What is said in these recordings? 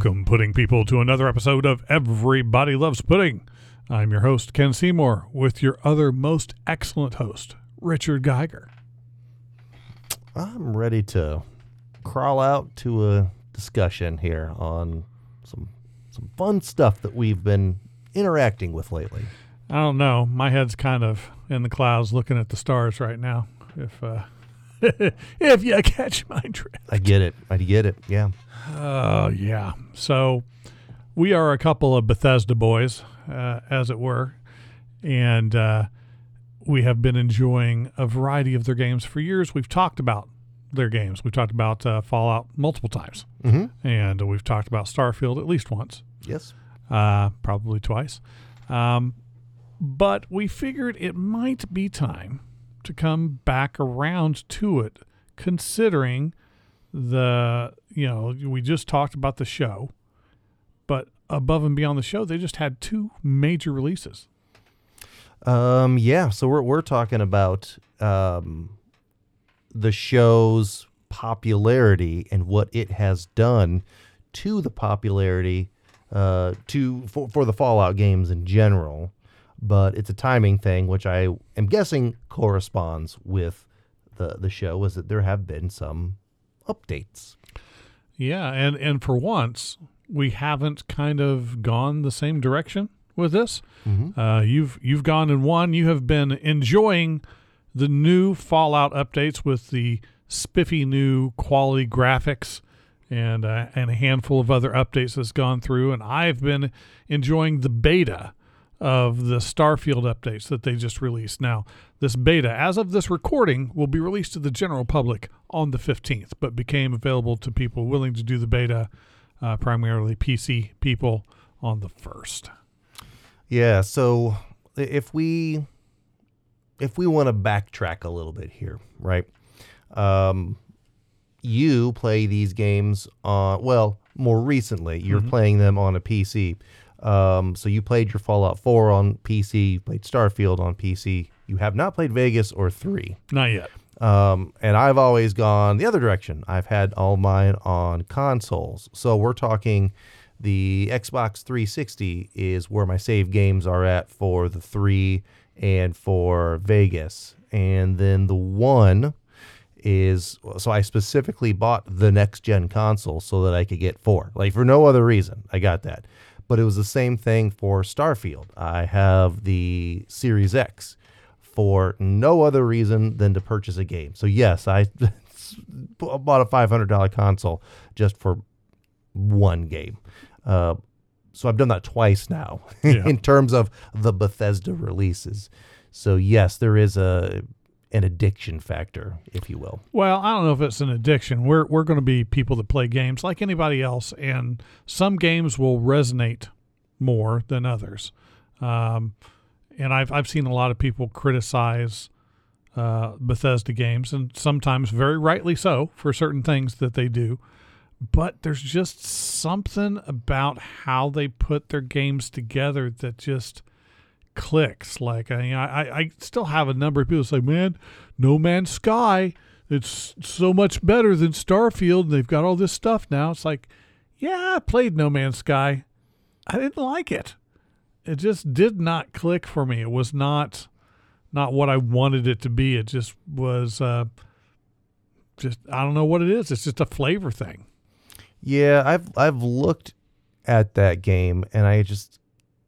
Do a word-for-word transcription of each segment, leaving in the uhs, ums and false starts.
Welcome, pudding people, to another episode of Everybody Loves Pudding. I'm your host, Ken Seymour, with your other most excellent host, Richard Geiger. I'm ready to crawl out to a discussion here on some some fun stuff that we've been interacting with lately. I don't know. My head's kind of in the clouds looking at the stars right now, if uh, if you catch my drift. I get it. I get it. Yeah. Oh, uh, yeah. So we are a couple of Bethesda boys, uh, as it were, and uh, we have been enjoying a variety of their games for years. We've talked about their games. We've talked about uh, Fallout multiple times, mm-hmm. and we've talked about Starfield at least once. Yes. Uh, probably twice. Um, but we figured it might be time to come back around to it, considering the, you know, we just talked about the show, but above and beyond the show, they just had two major releases. Um, yeah, so we're we're talking about um, the show's popularity and what it has done to the popularity uh, to for, for the Fallout games in general. But it's a timing thing, which I am guessing corresponds with the the show, is that there have been some updates. Yeah, and, and for once, we haven't kind of gone the same direction with this. Mm-hmm. Uh, you've you've gone in one. You have been enjoying the new Fallout updates with the spiffy new quality graphics and uh, and a handful of other updates that's gone through. And I've been enjoying the beta of the Starfield updates that they just released. Now, this beta, as of this recording, will be released to the general public on the fifteenth, but became available to people willing to do the beta, uh, primarily P C people, on the first. Yeah, so if we if we want to backtrack a little bit here, right? Um, you play these games on, well, more recently, you're Mm-hmm. playing them on a P C. Um, so you played your Fallout four on P C, you played Starfield on P C. You have not played Vegas or three. Not yet. Um, and I've always gone the other direction. I've had all mine on consoles. So we're talking the Xbox three sixty is where my save games are at for the three and for Vegas. And then the one is, so I specifically bought the next gen console so that I could get four. Like, for no other reason, I got that. But it was the same thing for Starfield. I have the Series X for no other reason than to purchase a game. So yes, I bought a five hundred dollars console just for one game. Uh, so I've done that twice now Yeah. in terms of the Bethesda releases. So yes, there is a an addiction factor, if you will. Well, I don't know if it's an addiction. We're we're going to be people that play games like anybody else, and some games will resonate more than others. Um, and I've I've seen a lot of people criticize uh, Bethesda games, and sometimes very rightly so for certain things that they do. But there's just something about how they put their games together that just clicks. Like, I, I, I still have a number of people say, man, No Man's Sky, it's so much better than Starfield, and they've got all this stuff now. It's like, yeah, I played No Man's Sky. I didn't like it. It just did not click for me. It was not not what I wanted it to be. It just was uh, just, I don't know what it is. It's just a flavor thing. Yeah, I've I've looked at that game, and I just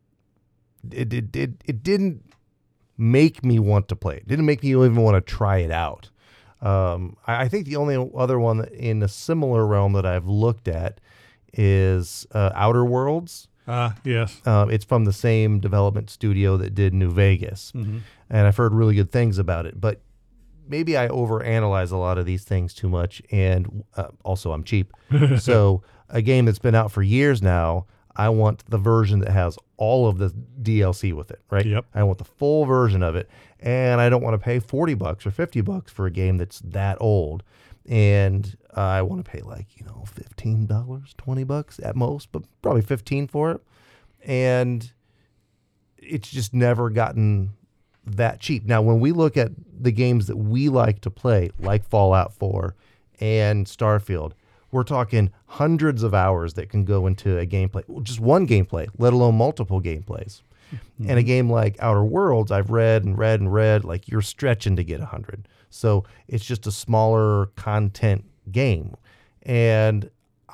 it it it, it didn't make me want to play it. It didn't make me even want to try it out. Um, I, I think the only other one in a similar realm that I've looked at is uh, Outer Worlds. Ah, uh, yes. Uh, it's from the same development studio that did New Vegas, Mm-hmm. and I've heard really good things about it. But maybe I overanalyze a lot of these things too much, and uh, also I'm cheap. So a game that's been out for years now, I want the version that has all of the D L C with it, right? Yep. I want the full version of it, and I don't want to pay forty bucks or fifty bucks for a game that's that old. And uh, I want to pay like, you know, fifteen dollars, twenty bucks at most, but probably fifteen for it. And it's just never gotten that cheap. Now, when we look at the games that we like to play, like Fallout four and Starfield, we're talking hundreds of hours that can go into a gameplay, just one gameplay, let alone multiple gameplays. Mm-hmm. And a game like Outer Worlds, I've read and read and read, like you're stretching to get one hundred. So it's just a smaller content game. And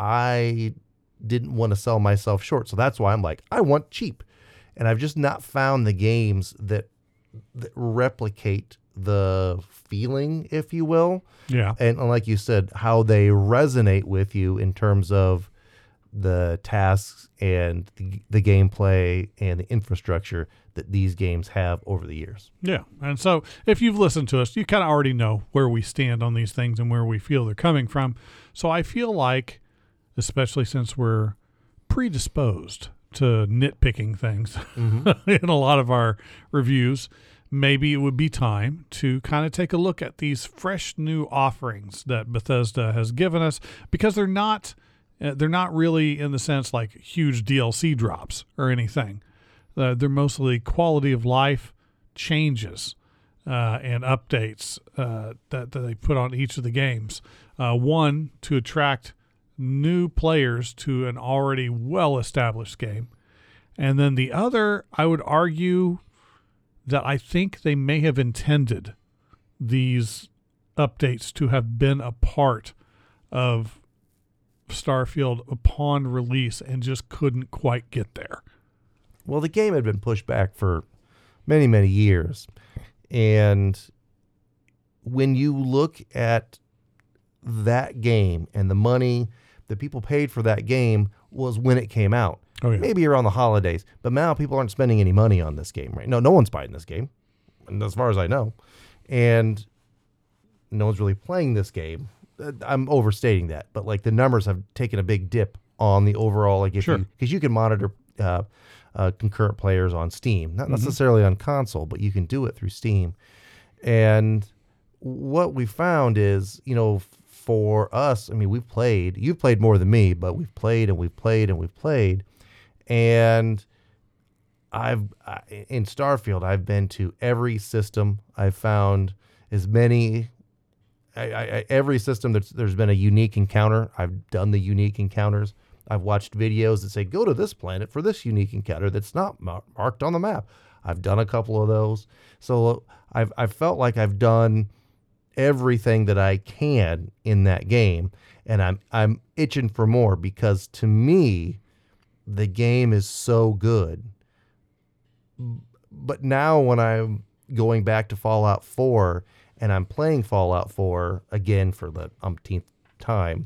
I didn't want to sell myself short. So that's why I'm like, I want cheap. And I've just not found the games that, that replicate the feeling, if you will. Yeah. And like you said, how they resonate with you in terms of the tasks and the, the gameplay and the infrastructure that these games have over the years. Yeah. And so if you've listened to us, you kind of already know where we stand on these things and where we feel they're coming from. So I feel like, especially since we're predisposed to nitpicking things mm-hmm. in a lot of our reviews, maybe it would be time to kind of take a look at these fresh new offerings that Bethesda has given us, because they're not uh, they're not really in the sense like huge D L C drops or anything. Uh, they're mostly quality of life changes uh, and updates uh, that, that they put on each of the games. Uh, one, to attract new players to an already well-established game. And then the other, I would argue that I think they may have intended these updates to have been a part of Starfield upon release and just couldn't quite get there. Well, the game had been pushed back for many, many years. And when you look at that game and the money that people paid for that game was when it came out. Oh, yeah. Maybe around the holidays, but now people aren't spending any money on this game, right? No, no one's buying this game, as far as I know. And no one's really playing this game. I'm overstating that, but like the numbers have taken a big dip on the overall, like if sure. you, because you can monitor uh, uh, concurrent players on Steam, not mm-hmm. necessarily on console, but you can do it through Steam. And what we found is, you know, for us, I mean, we've played, you've played more than me, but we've played and we've played and we've played. And I've, I, in Starfield, I've been to every system. I've found as many, I, I, every system that's, there's been a unique encounter. I've done the unique encounters. I've watched videos that say, go to this planet for this unique encounter that's not mar- marked on the map. I've done a couple of those. So I've, I've felt like I've done everything that I can in that game, and I'm I'm itching for more, because to me the game is so good. But now when I'm going back to Fallout four and I'm playing Fallout four again for the umpteenth time,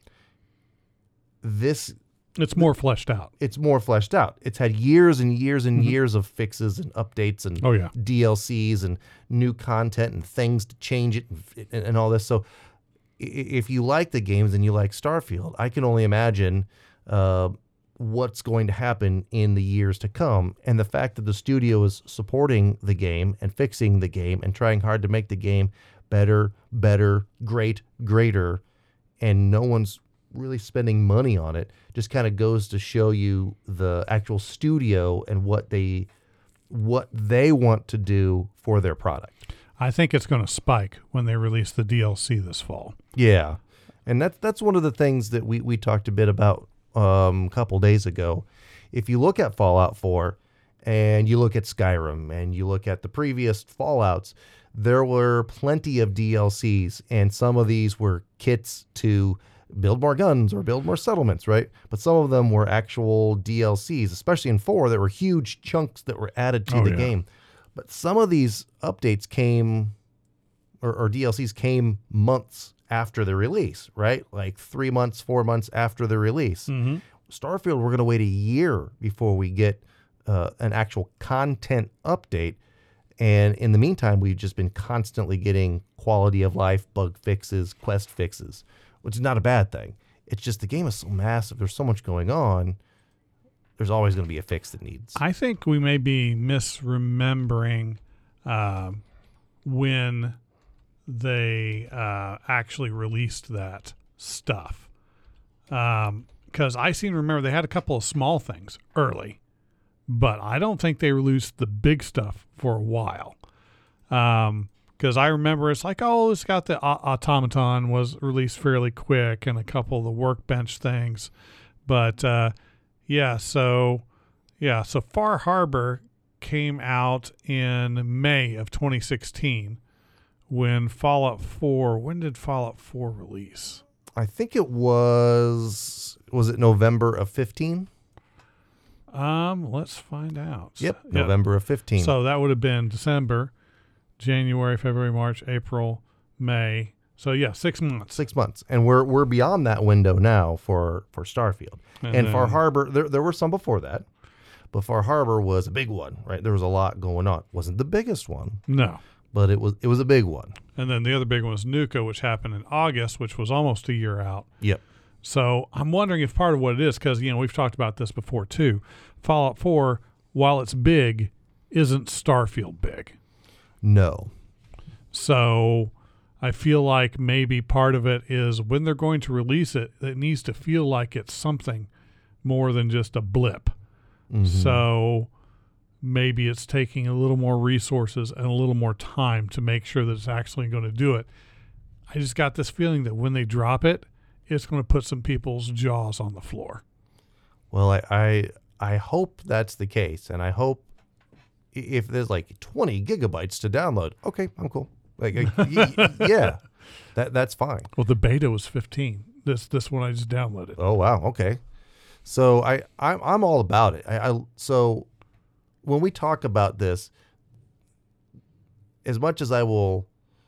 this it's more fleshed out. It's more fleshed out. It's had years and years and mm-hmm. years of fixes and updates and oh, yeah. D L Cs and new content and things to change it and, and, and all this. So if you like the games and you like Starfield, I can only imagine uh, what's going to happen in the years to come. And the fact that the studio is supporting the game and fixing the game and trying hard to make the game better, better, great, greater, and no one's really spending money on it, just kind of goes to show you the actual studio and what they what they want to do for their product. I think it's going to spike when they release the D L C this fall. Yeah, and that's that's one of the things that we, we talked a bit about um, a couple days ago. If you look at Fallout four and you look at Skyrim and you look at the previous Fallouts, there were plenty of D L Cs, and some of these were kits to build more guns or build more settlements, right? But some of them were actual D L Cs, especially in four. There were huge chunks that were added to oh, the yeah. game. But some of these updates came, or, or D L Cs came months after the release, right? Like three months, four months after the release. Mm-hmm. Starfield, we're going to wait a year before we get uh, an actual content update. And in the meantime, we've just been constantly getting quality of life, bug fixes, quest fixes, which is not a bad thing. It's just the game is so massive. There's so much going on. There's always going to be a fix that needs. I think we may be misremembering uh, when they uh, actually released that stuff. Because um, I seem to remember they had a couple of small things early, but I don't think they released the big stuff for a while. Um, Because I remember it's like, oh, it's got the uh, Automaton was released fairly quick and a couple of the Workbench things. But, uh, yeah, so, yeah, so Far Harbor came out in May of twenty sixteen when Fallout four, when did Fallout four release? I think it was, was it November of fifteen? Um, let's find out. Yep, Yeah. November of fifteen. So that would have been December, January, February, March, April, May. So yeah, six months. Six months. And we're we're beyond that window now for, for Starfield. And And, then- Far Harbor, there, there were some before that, but Far Harbor was a big one, right? There was a lot going on. Wasn't the biggest one, No. but it was it was a big one. And then the other big one was Nuka, which happened in August, which was almost a year out. Yep. So I'm wondering if part of what it is, because, you know, we've talked about this before too. Fallout four, while it's big, isn't Starfield big. No. So I feel like maybe part of it is when they're going to release it, it needs to feel like it's something more than just a blip. Mhm. So maybe it's taking a little more resources and a little more time to make sure that it's actually going to do it. I just got this feeling that when they drop it, it's going to put some people's jaws on the floor. Well, I, I I hope that's the case, and I hope i- if there's like twenty gigabytes to download, okay, I'm cool. Like, like, y- y- yeah, that that's fine. Well, the beta was fifteen. This this one I just downloaded. Oh wow, okay. So I I'm I'm all about it. I, I so when we talk about this, as much as I will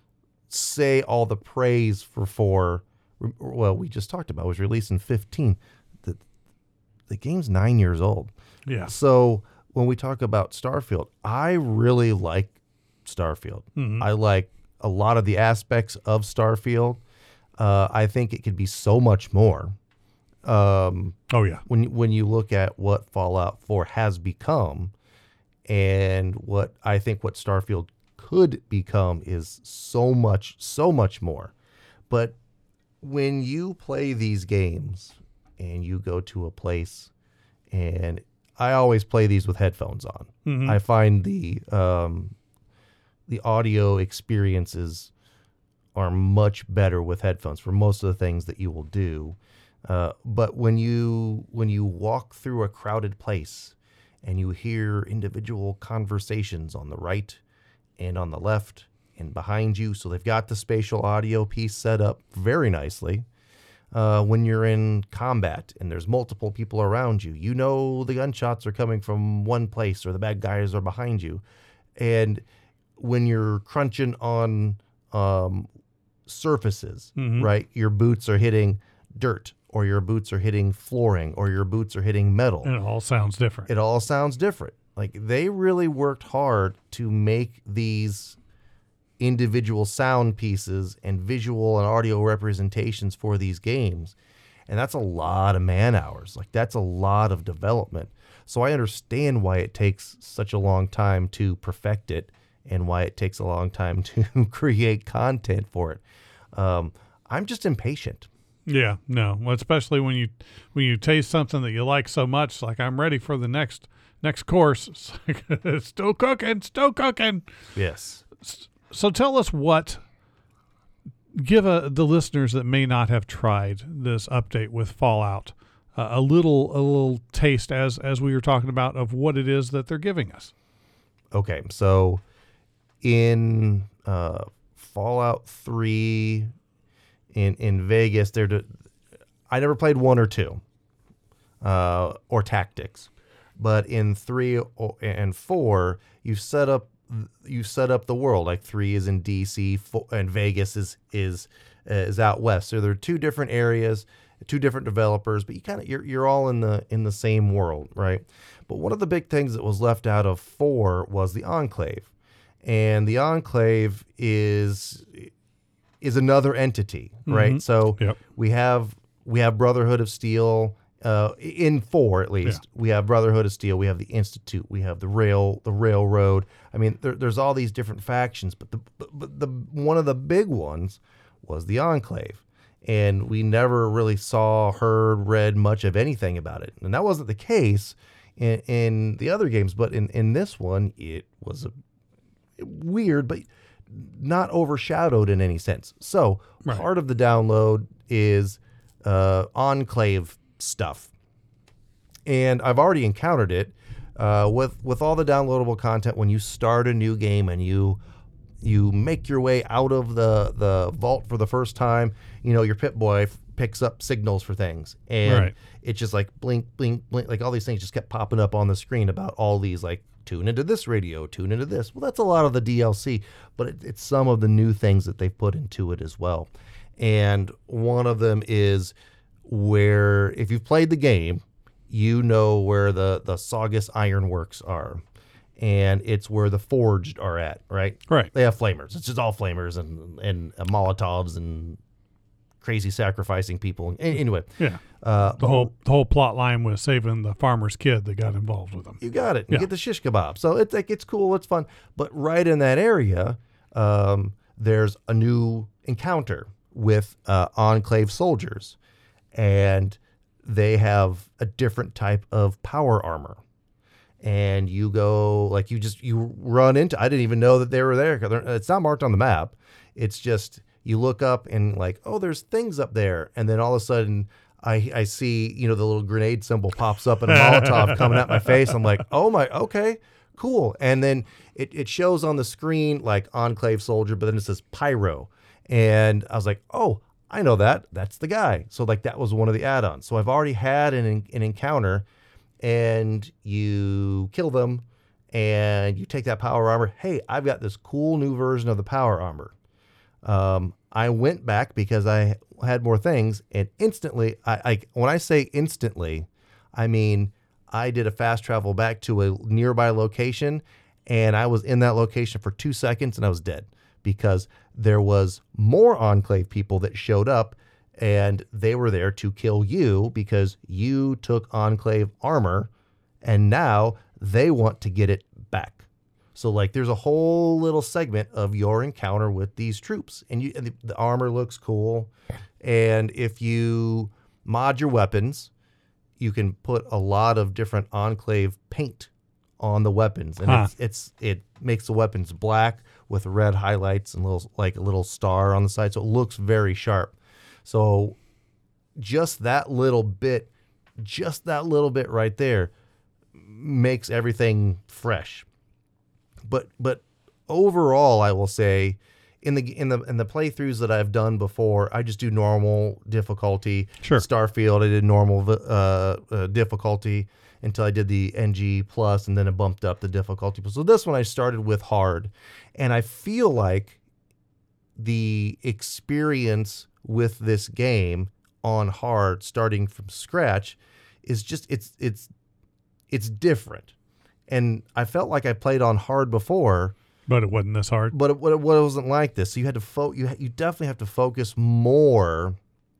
say all the praise for four, well, we just talked about it was released in fifteen. The the game's nine years old. Yeah. So when we talk about Starfield, I really like Starfield. Mhm. I like a lot of the aspects of Starfield. Uh, I think it could be so much more. Um, Oh yeah. when when you look at what Fallout four has become, and what I think what Starfield could become is so much, so much more. But when you play these games and you go to a place, and I always play these with headphones on. Mhm. I find the um, the audio experiences are much better with headphones for most of the things that you will do. Uh, but when you when you walk through a crowded place and you hear individual conversations on the right and on the left and behind you, so they've got the spatial audio piece set up very nicely. Uh, when you're in combat and there's multiple people around you, you know the gunshots are coming from one place or the bad guys are behind you. And when you're crunching on um, surfaces, Mhm. right, your boots are hitting dirt, or your boots are hitting flooring, or your boots are hitting metal. And it all sounds different. It all sounds different. Like, they really worked hard to make these individual sound pieces and visual and audio representations for these games. And that's a lot of man hours. Like, that's a lot of development. So I understand why it takes such a long time to perfect it and why it takes a long time to create content for it. Um, I'm just impatient. Yeah, no. Well, especially when you when you taste something that you like so much, it's like I'm ready for the next next course. It's like, it's still cooking, still cooking. Yes. So tell us what. Give a, the listeners that may not have tried this update with Fallout uh, a little a little taste as as we were talking about of what it is that they're giving us. Okay, so in uh, Fallout three, in in Vegas, they're de- I never played one or two, uh, or Tactics, but in three o- and four, you set up you set up the world. Like three is in D C, four, and Vegas is is uh, is out west. So there are two different areas, two different developers, but you kind of you're you're all in the in the same world, right? But one of the big things that was left out of four was the Enclave, and the Enclave is is another entity, right? Mhm. So Yep. we have we have Brotherhood of Steel. Uh, in four, at least, Yeah. we have Brotherhood of Steel. We have the Institute. We have the rail, the railroad. I mean, there, there's all these different factions, but the but, but the one of the big ones was the Enclave, and we never really saw, heard, read much of anything about it. And that wasn't the case in, in the other games, but in in this one, it was a weird, but not overshadowed in any sense. So Right. part of the download is uh, Enclave stuff. And I've already encountered it uh, with with all the downloadable content. When you start a new game and you you make your way out of the, the vault for the first time, you know, your Pip-Boy f- picks up signals for things. And Right. it's just like blink, blink, blink. Like all these things just kept popping up on the screen about all these, like, tune into this radio, tune into this. Well, that's a lot of the D L C, but it, it's some of the new things that they've put into it as well. And one of them is where, if you've played the game, you know where the, the Saugus Ironworks are. And it's where the Forged are at, right? Right. They have flamers. It's just all flamers and, and uh, Molotovs and crazy sacrificing people. A- Anyway. Yeah. Uh, The whole the whole plot line was saving the farmer's kid that got involved with them. You got it. You Yeah. get the shish kebab. So it's like, it's cool. It's fun. But right in that area, um, there's a new encounter with uh, Enclave soldiers. And they have a different type of power armor. And you go, like, you just, you run into, I didn't even know that they were there. 'Cause they're- it's not marked on the map. It's just, you look up and like, oh, there's things up there. And then all of a sudden, I I see, you know, the little grenade symbol pops up and a Molotov coming at my face. I'm like, oh my, okay, cool. And then it, it shows on the screen like Enclave soldier, but then it says pyro. And I was like, oh, I know that. That's the guy. So like that was one of the add-ons. So I've already had an, an encounter, and you kill them and you take that power armor. Hey, I've got this cool new version of the power armor. Um, I went back because I had more things, and instantly, I, I when I say instantly, I mean I did a fast travel back to a nearby location, and I was in that location for two seconds, and I was dead because there was more Enclave people that showed up, and they were there to kill you because you took Enclave armor, and now they want to get it back. So like there's a whole little segment of your encounter with these troops, and you and the, the armor looks cool. And if you mod your weapons, you can put a lot of different Enclave paint on the weapons, and Huh. it's, it's it makes the weapons black with red highlights and little like a little star on the side, so it looks very sharp. So just that little bit, just that little bit right there makes everything fresh. But but overall, I will say, in the in the in the playthroughs that I've done before, I just do normal difficulty. Sure. Starfield, I did normal uh, uh, difficulty until I did the N G plus, and then it bumped up the difficulty. So this one I started with hard, and I feel like the experience with this game on hard, starting from scratch, is just it's it's it's different. And I felt like I played on hard before, But it wasn't this hard. but it, it wasn't like this. So you had to fo- you you definitely have to focus more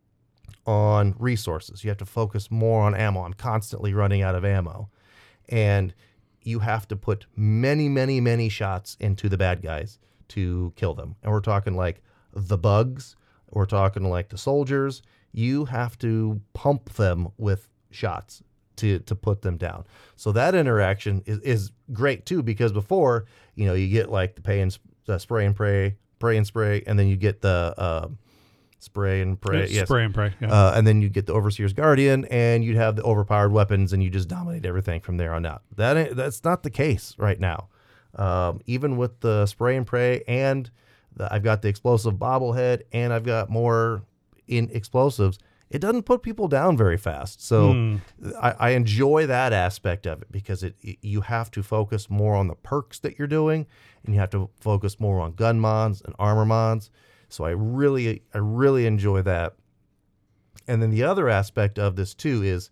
on resources. You have to focus more on ammo. I'm constantly running out of ammo, and you have to put many, many, many shots into the bad guys to kill them. And we're talking like the bugs. We're talking like the soldiers. You have to pump them with shots to to put them down. So that interaction is, is great too, because before, you know, you get like the pay and the spray and pray, pray and spray, and then you get the uh, spray and pray, It's yes. Spray and pray. Yeah. Uh, and then you get the Overseer's Guardian, and you'd have the overpowered weapons, and you just dominate everything from there on out. That ain't- that's not the case right now. Um, even with the spray and pray, and the, I've got the explosive bobblehead, and I've got more in explosives. It doesn't put people down very fast. So Hmm. I, I enjoy that aspect of it, because it, it you have to focus more on the perks that you're doing, and you have to focus more on gun mods and armor mods. So I really, I really enjoy that. And then the other aspect of this too is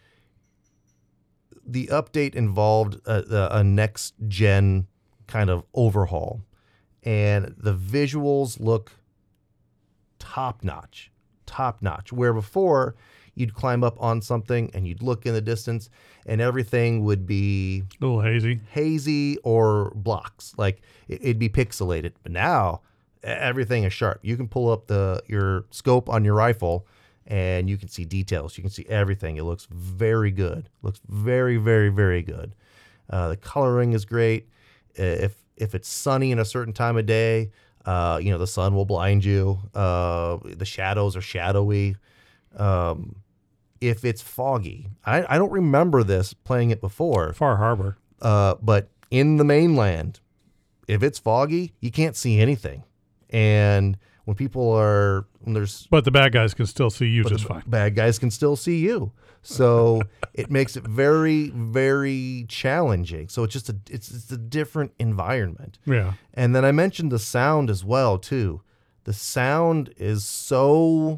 the update involved a, a next gen kind of overhaul, and the visuals look top notch, top notch. Where before you'd climb up on something and you'd look in the distance, and everything would be A little hazy. hazy or blocks, like it- it'd be pixelated. But now everything is sharp. You can pull up the your scope on your rifle, and you can see details. You can see everything. It looks very good. Looks very, very, very good. Uh, the coloring is great. Uh, If if it's sunny in a certain time of day, Uh, you know, the sun will blind you. Uh, the shadows are shadowy. Um, if it's foggy, I, I don't remember this playing it before. Far Harbor. Uh, but in the mainland, if it's foggy, you can't see anything. And when people are, when there's, But the bad guys can still see you but just the fine. bad guys can still see you. So it makes it very, very challenging. So it's just a, it's, it's a different environment. Yeah. And then I mentioned the sound as well, too. The sound is so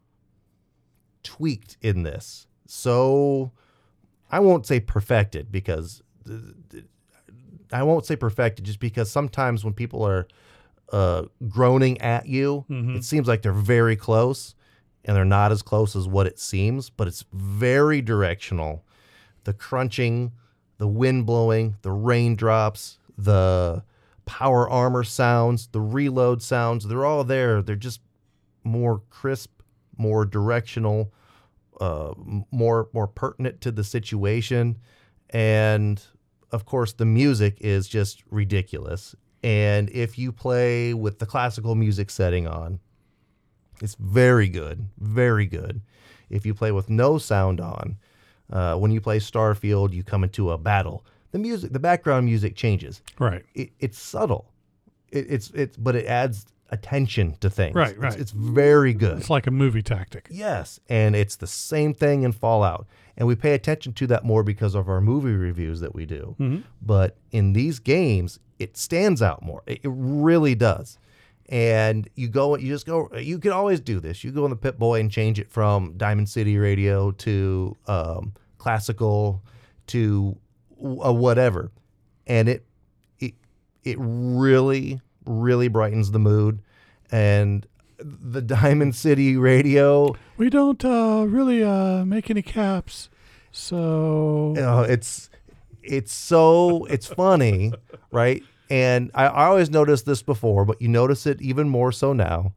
tweaked in this. So I won't say perfected because I won't say perfected just because sometimes when people are uh, groaning at you, Mhm. it seems like they're very close and they're not as close as what it seems, but it's very directional. The crunching, the wind blowing, the raindrops, the power armor sounds, the reload sounds, they're all there. They're just more crisp, more directional, uh, more more pertinent to the situation. And of course, the music is just ridiculous. And if you play with the classical music setting on, it's very good, very good. If you play with no sound on, uh, when you play Starfield, you come into a battle. The music, the background music changes. Right. It, it's subtle. It, it's it's, but it adds attention to things. Right, It's- right. It's, very good. It's like a movie tactic. Yes, and it's the same thing in Fallout. And we pay attention to that more because of our movie reviews that we do. Mhm. But in these games, it stands out more. It, it really does. And you go, you just go, you can always do this. You go in the Pip-Boy and change it from Diamond City Radio to um, classical to uh, whatever. And it, it, it really, really brightens the mood. And the Diamond City Radio, We don't uh, really uh, make any caps, so you know, it's it's so it's funny, right? And I, I always noticed this before, but you notice it even more so now.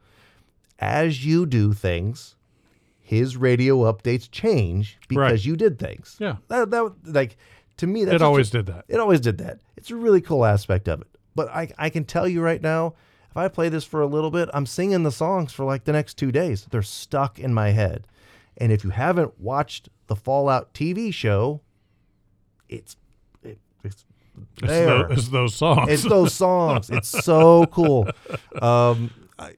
As you do things, his radio updates change because Right. you did things. Yeah. that, that like to me that's it just always a- did that. It always did that. It's a really cool aspect of it. But I I can tell you right now, if I play this for a little bit, I'm singing the songs for like the next two days. They're stuck in my head. And if you haven't watched the Fallout T V show, it's it, it's It's, there. tho- it's those songs. It's those songs. It's so cool. Um, I,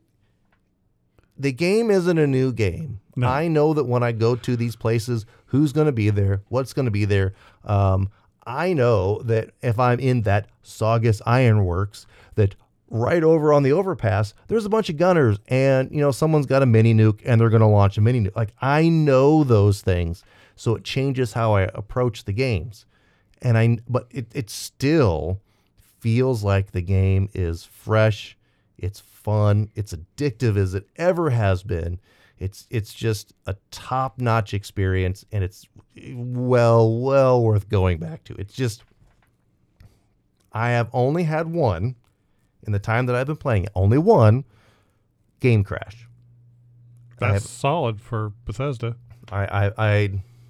the game isn't a new game. No. I know that when I go to these places, who's going to be there, what's going to be there. Um, I know that if I'm in that Saugus Ironworks, that right over on the overpass, there's a bunch of gunners, and you know someone's got a mini nuke, and they're going to launch a mini nuke. Like I know those things, so it changes how I approach the games. And I, but it, it still feels like the game is fresh. It's fun. It's addictive as it ever has been. It's it's just a top-notch experience, and it's well, well worth going back to. It's just, I have only had one in the time that I've been playing it. Only one game crash. I That's have- solid for Bethesda. I, I, I,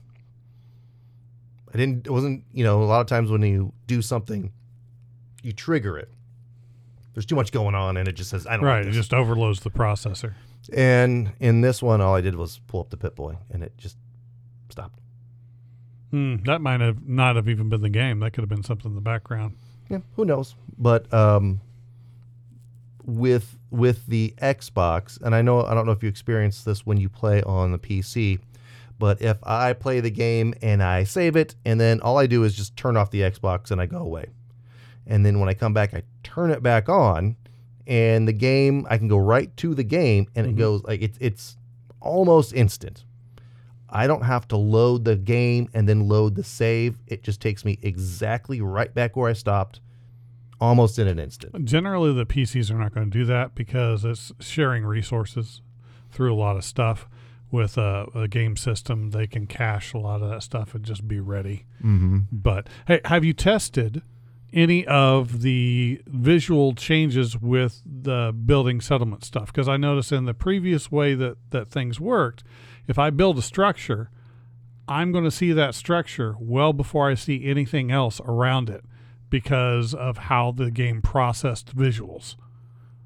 I didn't, it wasn't, you know, a lot of times when you do something, you trigger it. There's too much going on and it just says, I don't Right. like It this. just overloads the processor. And in this one, all I did was pull up the Pip-Boy and it just stopped. Hmm, that might have not have even been the game. That could have been something in the background. Yeah, who knows? But um, with with the Xbox, and I know I don't know if you experience this when you play on the P C, but if I play the game and I save it, and then all I do is just turn off the Xbox and I go away, and then when I come back, I turn it back on, and the game I can go right to the game, and Mhm. it goes like it's it's almost instant. I don't have to load the game and then load the save. It just takes me exactly right back where I stopped, almost in an instant. Generally, the P Cs are not going to do that because it's sharing resources through a lot of stuff. With a, a game system, they can cache a lot of that stuff and just be ready. Mm-hmm. But hey, have you tested any of the visual changes with the building settlement stuff? Because I noticed in the previous way that, that things worked, if I build a structure, I'm going to see that structure well before I see anything else around it because of how the game processed visuals.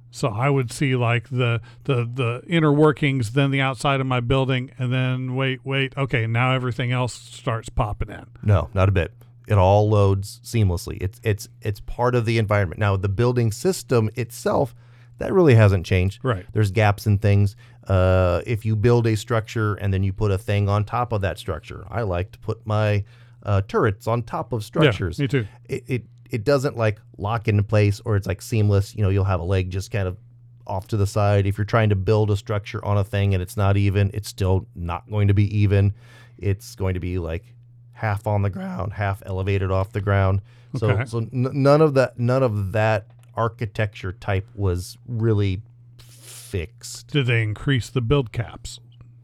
So I would see like the, the, the inner workings, then the outside of my building, and then wait, wait, okay, now everything else starts popping in. No, not a bit. It all loads seamlessly. It's it's it's part of the environment. Now the building system itself, that really hasn't changed. Right. There's gaps in things. Uh, if you build a structure and then you put a thing on top of that structure, I like to put my uh, turrets on top of structures. Yeah, me too. It, it it doesn't like lock into place, or it's like seamless. You know, you'll have a leg just kind of off to the side. If you're trying to build a structure on a thing and it's not even, it's still not going to be even. It's going to be like half on the ground, half elevated off the ground. So Okay. so n- none of that none of that architecture type was really fixed. Did they increase the build caps?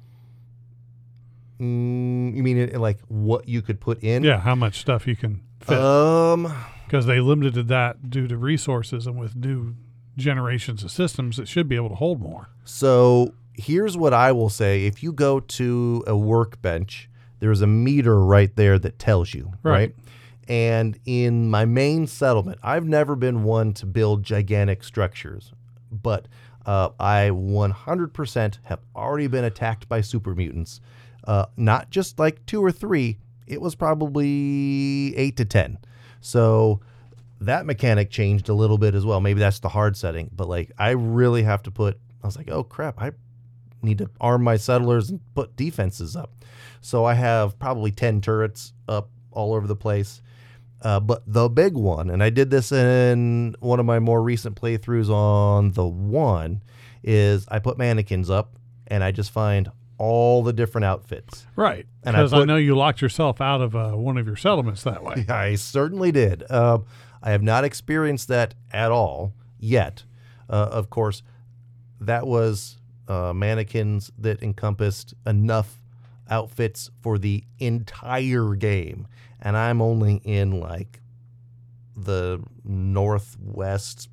Mm, you mean it, like what you could put in? Yeah, how much stuff you can fit? Um, Because they limited that due to resources, and with new generations of systems, it should be able to hold more. so here's what I will say. If you go to a workbench, there's a meter right there that tells you, right? Right. And in my main settlement, I've never been one to build gigantic structures, but uh, I one hundred percent have already been attacked by super mutants. Uh, not just like two or three, it was probably eight to ten. So that mechanic changed a little bit as well. Maybe that's the hard setting, but like I really have to put, I was like, oh crap, I need to arm my settlers and put defenses up. So I have probably ten turrets up all over the place. Uh, but the big one, and I did this in one of my more recent playthroughs on the one, is I put mannequins up and I just find all the different outfits. Right. And I Because I, put- know you locked yourself out of uh, one of your settlements that way. I certainly did. Uh, I have not experienced that at all yet. Uh, of course, that was uh, mannequins that encompassed enough outfits for the entire game. And I'm only in like the northwest,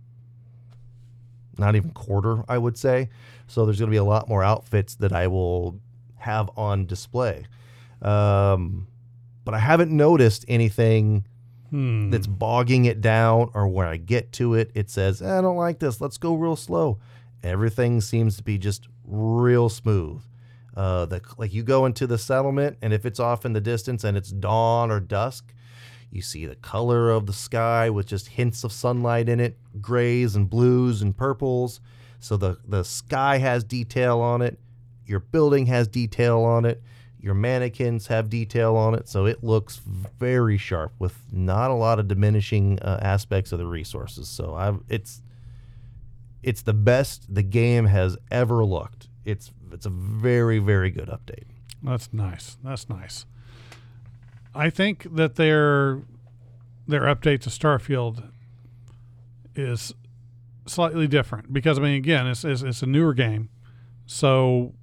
not even quarter, I would say. So there's going to be a lot more outfits that I will have on display. Um, but I haven't noticed anything Hmm. that's bogging it down, or where I get to it, it says, I don't like this. Let's go real slow. Everything seems to be just real smooth. Uh, the, like you go into the settlement, and if it's off in the distance and it's dawn or dusk, you see the color of the sky with just hints of sunlight in it, grays and blues and purples. So the, the sky has detail on it. Your building has detail on it. Your mannequins have detail on it. So it looks very sharp with not a lot of diminishing uh, aspects of the resources. So I've, it's it's the best the game has ever looked. It's it's a very, very good update. That's nice. That's nice. I think that their their update to Starfield is slightly different because, I mean, again, it's it's, it's a newer game, so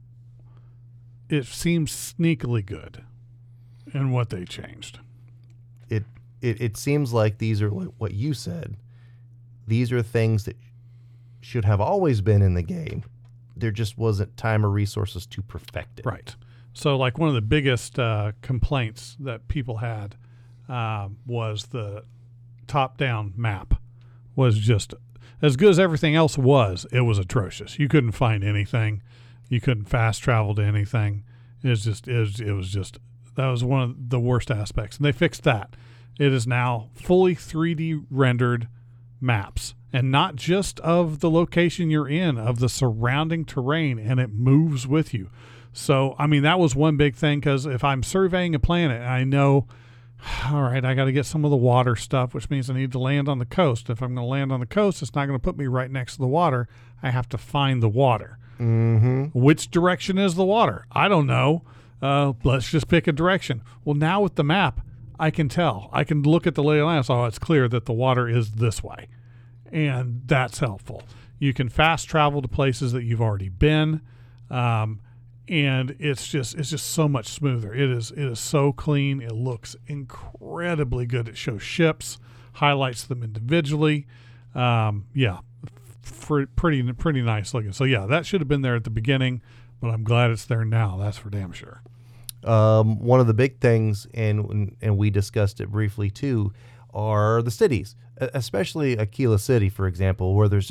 it seems sneakily good in what they changed. It it it seems like these are like what you said. These are things that should have always been in the game. There just wasn't time or resources to perfect it. Right. So, like, one of the biggest uh, complaints that people had um, was the top-down map was just as good as everything else was. It was atrocious. You couldn't find anything. You couldn't fast travel to anything. It was just, it was, it was just, that was one of the worst aspects. And they fixed that. It is now fully three D rendered maps, and not just of the location you're in, of the surrounding terrain, and it moves with you. So, I mean, that was one big thing, because if I'm surveying a planet, I know, all right, I got to get some of the water stuff, which means I need to land on the coast. If I'm going to land on the coast, it's not going to put me right next to the water. I have to find the water. Mm-hmm. Which direction is the water? I don't know. Uh, let's just pick a direction. Well, now with the map, I can tell. I can look at the lay of the land. So it's clear that the water is this way. And that's helpful. You can fast travel to places that you've already been. Um, and it's just it's just so much smoother. It is it is so clean. It looks incredibly good. It shows ships, highlights them individually. Um, yeah, for, pretty pretty nice looking. So yeah, that should have been there at the beginning, but I'm glad it's there now. That's for damn sure. Um, one of the big things, and and we discussed it briefly too, are the cities, especially Aquila City, for example, where there's just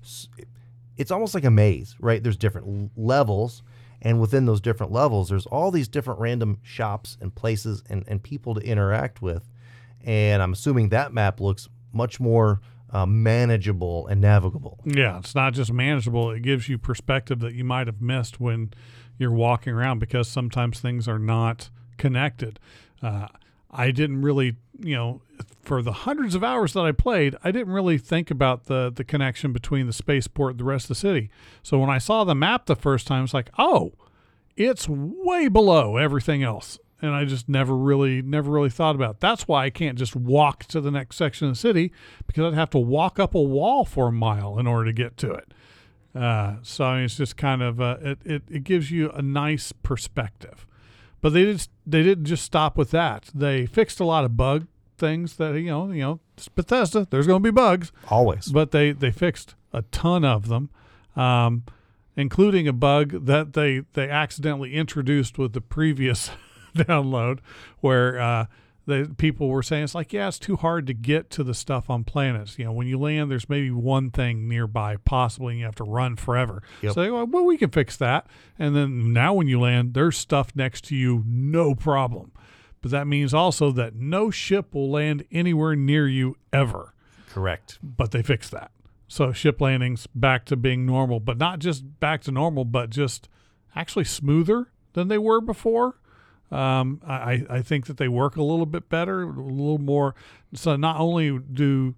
it's almost like a maze, right? There's different levels, and within those different levels, there's all these different random shops and places and, and people to interact with. And I'm assuming that map looks much more uh, manageable and navigable. Yeah, it's not just manageable. It gives you perspective that you might have missed when you're walking around, because sometimes things are not connected. Uh, I didn't really, you know, for the hundreds of hours that I played, I didn't really think about the the connection between the spaceport and the rest of the city. So when I saw the map the first time, it's like, oh, it's way below everything else. And I just never really, never really thought about it. That's why I can't just walk to the next section of the city, because I'd have to walk up a wall for a mile in order to get to it. Uh, so I mean, it's just kind of, uh, it, it, it gives you a nice perspective. But they did, they didn't just stop with that. They fixed a lot of bug things that, you know, you know, it's Bethesda, there's going to be bugs. Always. But they, they fixed a ton of them, um, including a bug that they, they accidentally introduced with the previous download, where uh, the people were saying, it's like, yeah, it's too hard to get to the stuff on planets. You know, when you land, there's maybe one thing nearby, possibly, and you have to run forever. Yep. So they go, well, we can fix that. And then now when you land, there's stuff next to you, no problem. But that means also that no ship will land anywhere near you ever. Correct. But they fixed that. So ship landings back to being normal, but not just back to normal, but just actually smoother than they were before. Um, I, I think that they work a little bit better, a little more. So not only do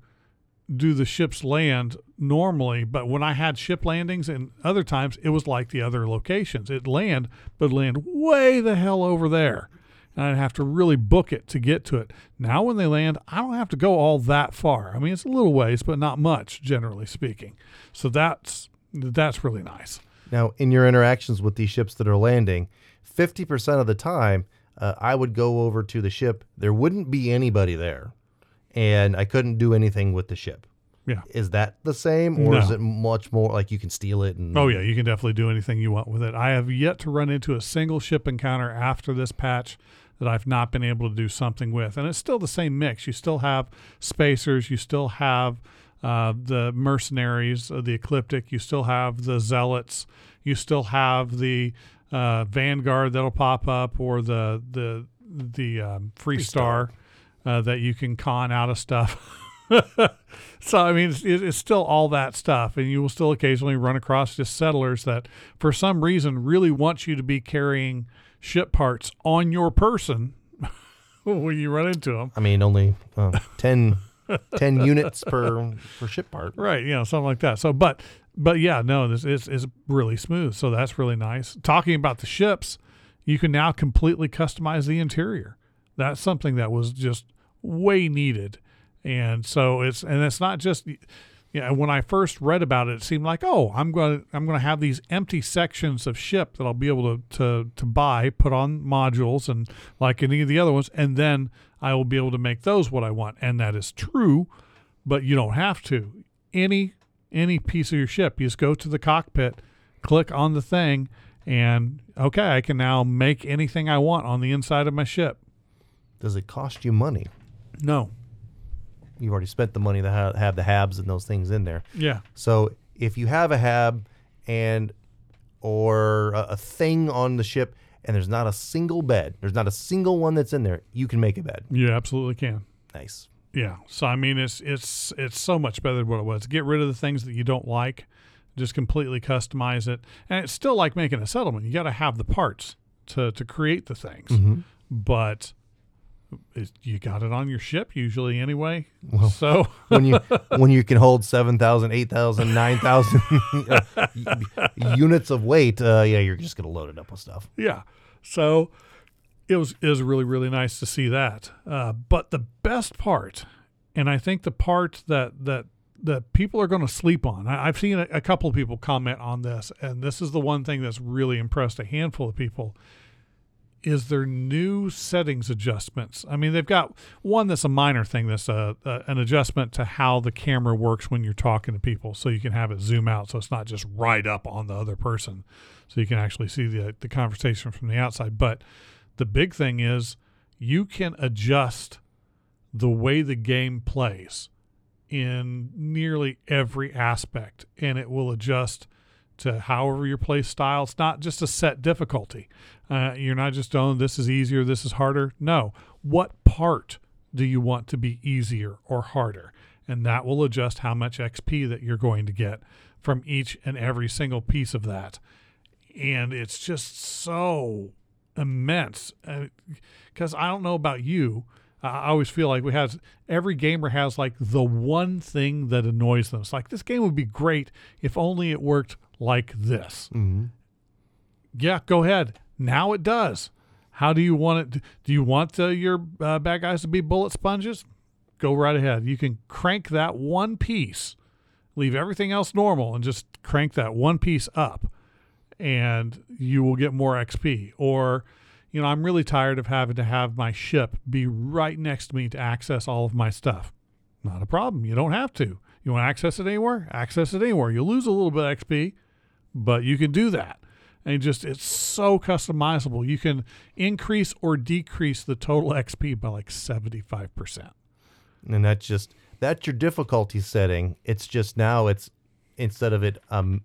do the ships land normally, but when I had ship landings and other times, it was like the other locations. It'd land, but it'd land way the hell over there. And I'd have to really book it to get to it. Now when they land, I don't have to go all that far. I mean, it's a little ways, but not much, generally speaking. So that's that's really nice. Now, in your interactions with these ships that are landing, fifty percent of the time, uh, I would go over to the ship. There wouldn't be anybody there, and I couldn't do anything with the ship. Yeah. Is that the same, or No. is it much more like you can steal it? And Oh, yeah, you can definitely do anything you want with it. I have yet to run into a single ship encounter after this patch that I've not been able to do something with. And it's still the same mix. You still have spacers. You still have uh, the mercenaries, uh, the Ecliptic. You still have the zealots. You still have the uh, Vanguard that'll pop up, or the the the um, Free, Free Star, Star. Uh, that you can con out of stuff. So, I mean, it's, it's still all that stuff, and you will still occasionally run across just settlers that, for some reason, really want you to be carrying ship parts on your person when you run into them. I mean, only uh, ten, ten units per per ship part. Right, you know, something like that. So, but, but yeah, no, this is, is really smooth, so that's really nice. Talking about the ships, you can now completely customize the interior. That's something that was just way needed. And so it's, and it's not just, you know, when I first read about it, it seemed like, oh, I'm going to, I'm going to have these empty sections of ship that I'll be able to, to, to buy, put on modules and like any of the other ones. And then I will be able to make those what I want. And that is true, but you don't have to. Any, any piece of your ship, you just go to the cockpit, click on the thing, and okay, I can now make anything I want on the inside of my ship. Does it cost you money? No. You've already spent the money to ha- have the habs and those things in there. Yeah. So if you have a hab and or a, a thing on the ship and there's not a single bed, there's not a single one that's in there, you can make a bed. You absolutely can. Nice. Yeah. So I mean, it's it's it's so much better than what it was. Get rid of the things that you don't like, just completely customize it, and it's still like making a settlement. You got to have the parts to to create the things, Mm-hmm. but it, you got it on your ship usually anyway. Well, so when you when you can hold seven thousand, eight thousand, nine thousand uh, units of weight, uh, yeah, you're just gonna load it up with stuff. yeah. So it was it was really really nice to see that. Uh, but the best part, and I think the part that that that people are going to sleep on. I, I've seen a, a couple of people comment on this, and this is the one thing that's really impressed a handful of people, is their new settings adjustments. I mean, they've got one that's a minor thing, that's a, a, an adjustment to how the camera works when you're talking to people, so you can have it zoom out so it's not just right up on the other person, so you can actually see the the conversation from the outside. But the big thing is you can adjust the way the game plays in nearly every aspect, and it will adjust to however your play style. It's not just a set difficulty. Uh, you're not just, oh, this is easier, this is harder. No. What part do you want to be easier or harder? And that will adjust how much X P that you're going to get from each and every single piece of that. And it's just so immense. Because uh, I don't know about you, uh, I always feel like we have, every gamer has like the one thing that annoys them. It's like, this game would be great if only it worked like this. Mm-hmm. Yeah, go ahead. Now it does. How do you want it? Do you want uh, your uh, bad guys to be bullet sponges? Go right ahead. You can crank that one piece, leave everything else normal, and just crank that one piece up, and you will get more X P. Or, you know, I'm really tired of having to have my ship be right next to me to access all of my stuff. Not a problem. You don't have to. You want to access it anywhere? Access it anywhere. You'll lose a little bit of X P, but you can do that. And just, it's so customizable. You can increase or decrease the total X P by like seventy-five percent. And that's just, that's your difficulty setting. It's just now it's, instead of it um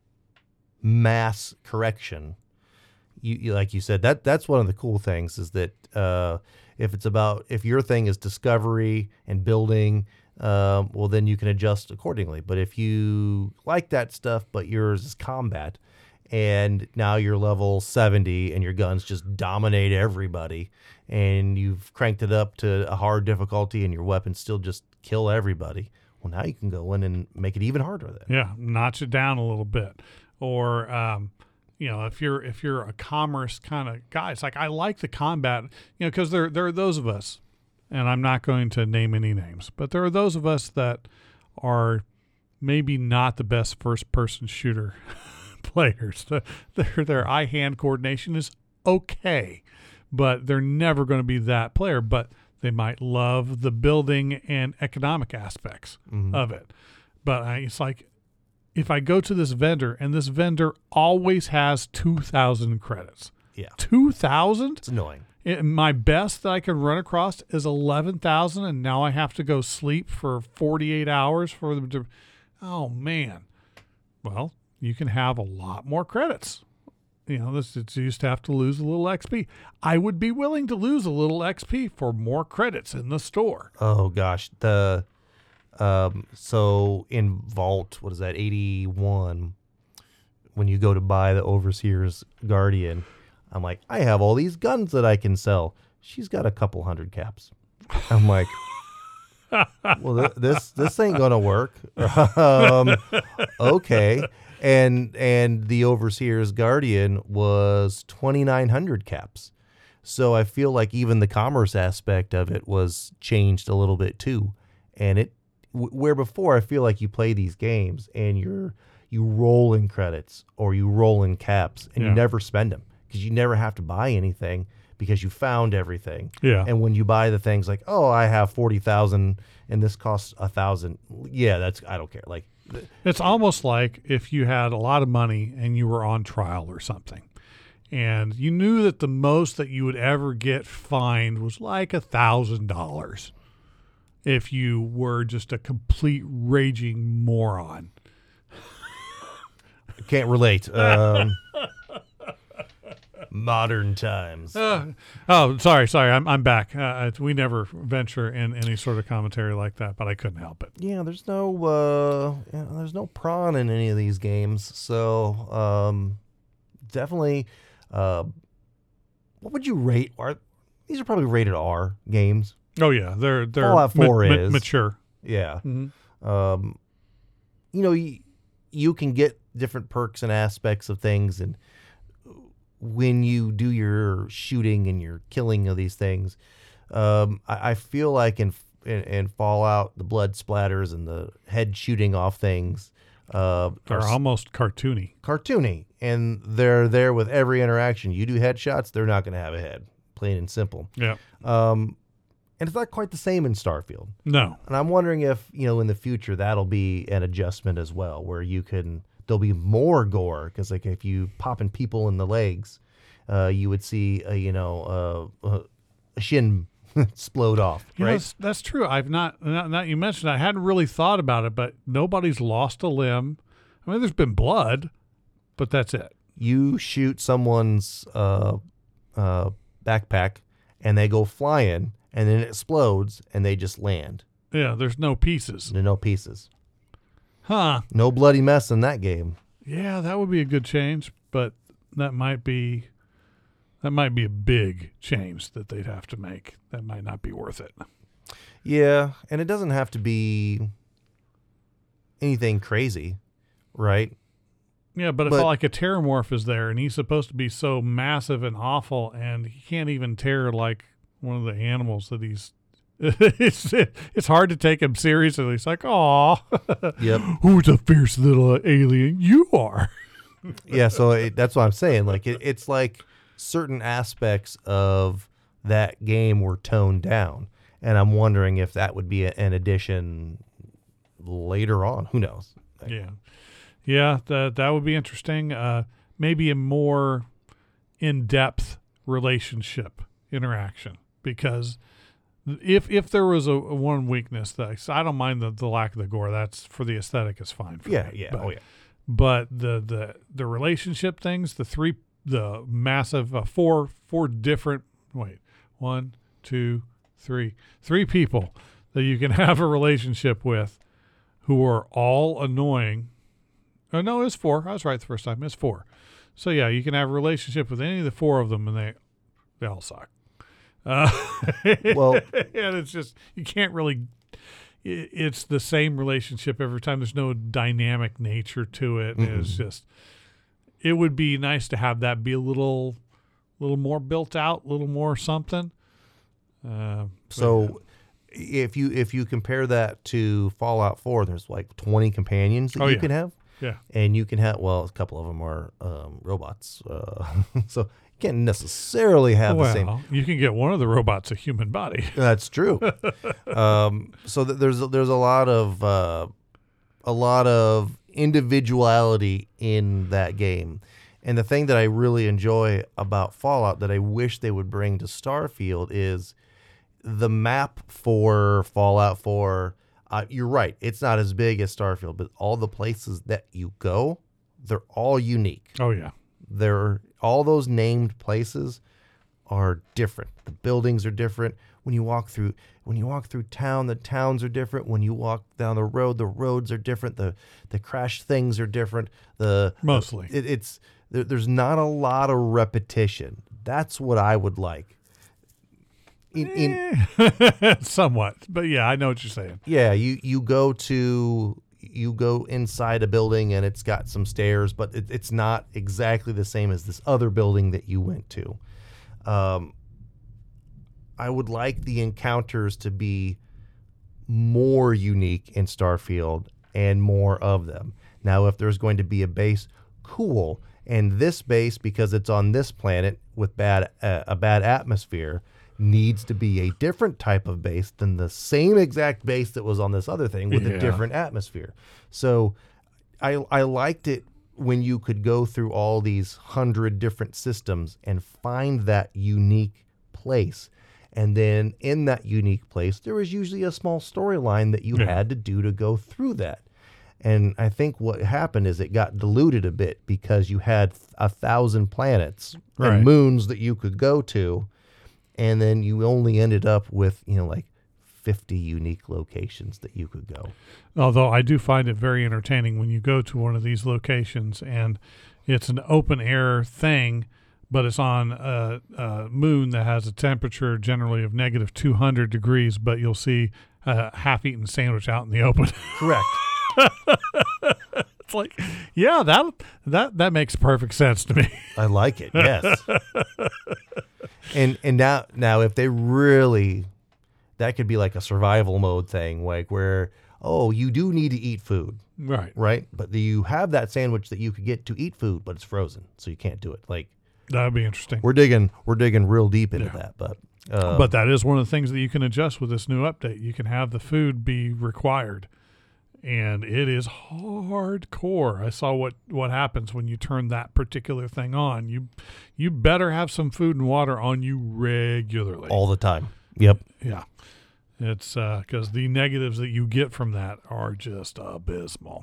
mass correction, you, you like you said, that that's one of the cool things is that uh, if it's about, if your thing is discovery and building, um, well, then you can adjust accordingly. But if you like that stuff, but yours is combat, and now you're level seventy and your guns just dominate everybody, and you've cranked it up to a hard difficulty and your weapons still just kill everybody, well, now you can go in and make it even harder then. Yeah, notch it down a little bit. Or, um, you know, if you're if you're a commerce kind of guy, it's like, I like the combat, you know, because there, there are those of us, and I'm not going to name any names, but there are those of us that are maybe not the best first-person shooter players. Their, their eye-hand coordination is okay, but they're never going to be that player. But they might love the building and economic aspects mm-hmm. of it. But I, it's like, if I go to this vendor and this vendor always has two thousand credits. Yeah. two thousand? It's annoying. It, my best that I can run across is eleven thousand, and now I have to go sleep for forty-eight hours for them to, oh man. Well, you can have a lot more credits. You know, this it's, you just have to lose a little X P. I would be willing to lose a little X P for more credits in the store. Oh gosh, the um, so in Vault, what is that, eighty-one? When you go to buy the Overseer's Guardian, I'm like, I have all these guns that I can sell. She's got a couple hundred caps. I'm like, well, th- this this ain't gonna work. um, okay. And and the Overseer's Guardian was twenty-nine hundred caps. So I feel like even the commerce aspect of it was changed a little bit too. And it w- where before I feel like you play these games and you're you roll in credits or you roll in caps and yeah. you never spend them because you never have to buy anything because you found everything. Yeah. And when you buy the things like, oh, I have forty thousand and this costs a thousand. Yeah, that's I don't care. Like. It's almost like if you had a lot of money and you were on trial or something, and you knew that the most that you would ever get fined was like a thousand dollars if you were just a complete raging moron. Can't relate. Um, modern times. Uh, oh, sorry, sorry. I'm I'm back. Uh, we never venture in any sort of commentary like that, but I couldn't help it. Yeah, there's no uh, you know, there's no prawn in any of these games, so um, definitely. Uh, what would you rate? Are these are probably rated R games? Oh yeah, they're they're Fallout four ma- is ma- mature. Yeah. Mm-hmm. Um, you know, you, you can get different perks and aspects of things, and when you do your shooting and your killing of these things, um, I, I feel like in, in in Fallout, the blood splatters and the head shooting off things uh, they're are almost cartoony. Cartoony, and they're there with every interaction. You do headshots, they're not going to have a head, plain and simple. Yeah. Um, and it's not quite the same in Starfield. No. And I'm wondering if, you know, in the future that'll be an adjustment as well, where you can. There'll be more gore because, like, if you popping people in the legs, uh, you would see, a, you know, uh, a shin explode off, Yeah, right? that's, that's true. I've not, not, not, you mentioned, I hadn't really thought about it, but nobody's lost a limb. I mean, there's been blood, but that's it. You shoot someone's uh, uh, backpack, and they go flying, and then it explodes, and they just land. Yeah, there's no pieces. There are no pieces. Huh. No bloody mess in that game. Yeah, that would be a good change, but that might be that might be a big change that they'd have to make. That might not be worth it. Yeah, and it doesn't have to be anything crazy, right? Yeah, but if But- like a Terramorph is there and he's supposed to be so massive and awful and he can't even tear like one of the animals that he's it's it's hard to take him seriously. It's like, "Aw, Yep. who's a fierce little alien? You are." Yeah, so it, that's what I'm saying. Like it, it's like certain aspects of that game were toned down, and I'm wondering if that would be a, an addition later on. Who knows? Yeah, yeah, that that would be interesting. Uh, maybe a more in-depth relationship interaction, because if if there was a, a one weakness that I, I don't mind the, the lack of the gore. That's for the aesthetic is fine. For Yeah, me. yeah, But, oh yeah. but the the the relationship things, the three, the massive uh, four four different wait one two three three people that you can have a relationship with, who are all annoying. Oh no, it's four. I was right the first time. It's four. So yeah, you can have a relationship with any of the four of them, and they they all suck. Uh, Well- and it's just you can't really. i- It's the same relationship every time. There's no dynamic nature to it. And it's just. It would be nice to have that be a little, little more built out, a little more something. Uh, but So if you if you compare that to Fallout four, there's like twenty companions that Oh, you yeah. can have, yeah. and you can have well, a couple of them are um, robots, uh, so you can't necessarily have the same. Well, you can get one of the robots a human body. That's true. um, so th- there's there's a lot of uh, a lot of individuality in that game, and the thing that I really enjoy about Fallout that I wish they would bring to Starfield is the map for Fallout four. Uh, you're right; it's not as big as Starfield, but all the places that you go, they're all unique. Oh yeah. They're all those named places are different. The buildings are different. When you walk through when you walk through town, the towns are different. When you walk down the road, the roads are different. The the crash things are different. The Mostly. it, it's there, there's not a lot of repetition. That's what I would like. In, in Eh, somewhat, but yeah, I know what you're saying. yeah, you you go to you go inside a building and it's got some stairs, but it, it's not exactly the same as this other building that you went to. Um, I would like the encounters to be more unique in Starfield and more of them. Now, if there's going to be a base, cool. And this base, because it's on this planet with bad uh, a bad atmosphere, needs to be a different type of base than the same exact base that was on this other thing with Yeah. a different atmosphere. So I I liked it when you could go through all these hundred different systems and find that unique place. And then in that unique place, there was usually a small storyline that you Yeah. had to do to go through that. And I think what happened is it got diluted a bit because you had a thousand planets Right. and moons that you could go to. And then you only ended up with, you know, like fifty unique locations that you could go. Although I do find it very entertaining when you go to one of these locations and it's an open air thing, but it's on a, a moon that has a temperature generally of negative two hundred degrees, but you'll see a half-eaten sandwich out in the open. Correct. It's like, yeah, that that that makes perfect sense to me. I like it. Yes. and and now now if they really, that could be like a survival mode thing, like where oh you do need to eat food, Right. right? But you have that sandwich that you could get to eat food, but it's frozen, so you can't do it. Like That would be interesting. we're digging we're digging real deep into Yeah. that, but uh, But that is one of the things that you can adjust with this new update. You can have the food be required, and it is hardcore. I saw what, what happens when you turn that particular thing on. You you better have some food and water on you regularly. all the time. Yep. Yeah. It's because uh, the negatives that you get from that are just abysmal.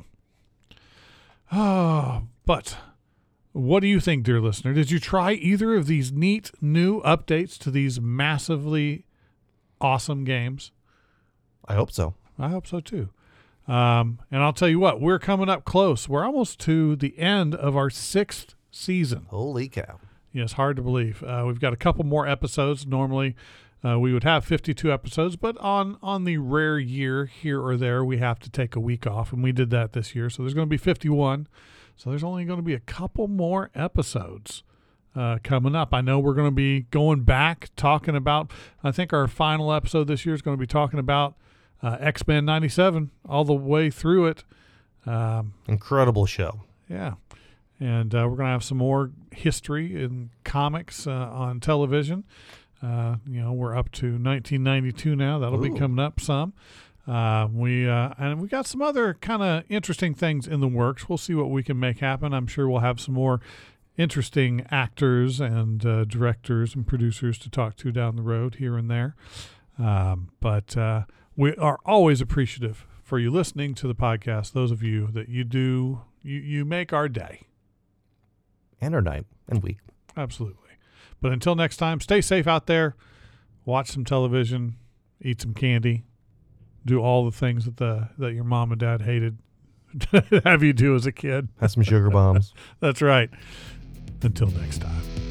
Oh, but what do you think, dear listener? Did you try either of these neat new updates to these massively awesome games? I hope so. I hope so too. Um, and I'll tell you what, we're coming up close. We're almost to the end of our sixth season. Holy cow. Yeah, it's hard to believe. Uh, we've got a couple more episodes. Normally, uh, we would have fifty-two episodes, but on, on the rare year here or there, we have to take a week off, and we did that this year. So there's going to be fifty-one. So there's only going to be a couple more episodes uh, coming up. I know we're going to be going back, talking about, I think our final episode this year is going to be talking about uh, X-Men ninety-seven all the way through it. Um, Incredible show. Yeah. And uh, we're going to have some more history in comics uh, on television. Uh, you know, we're up to nineteen ninety-two now. That'll Ooh. be coming up some. Uh, we uh, and we got some other kind of interesting things in the works. We'll see what we can make happen. I'm sure we'll have some more interesting actors and uh, directors and producers to talk to down the road here and there. Um, but uh, we are always appreciative for you listening to the podcast. Those of you that you do, you, you make our day. And our night and week. Absolutely. But until next time, stay safe out there. Watch some television. Eat some candy. Do all the things that the that your mom and dad hated to have you do as a kid. Have some sugar bombs. That's right. Until next time.